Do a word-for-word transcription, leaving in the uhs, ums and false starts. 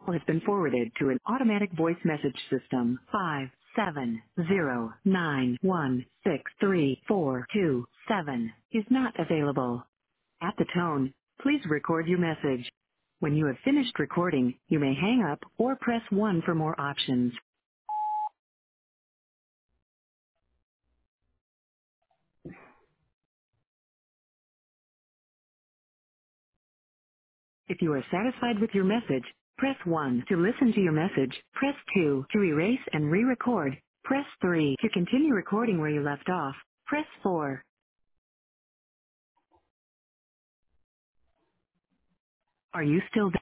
has been forwarded to an automatic voice message system. Five seven zero nine one six three four two seven is not available. At the tone, please record your message. When you have finished recording, you may hang up or press one for more options. If you are satisfied with your message, press one. To listen to your message, press two. To erase and re-record, press three. To continue recording where you left off, press four. Are you still there?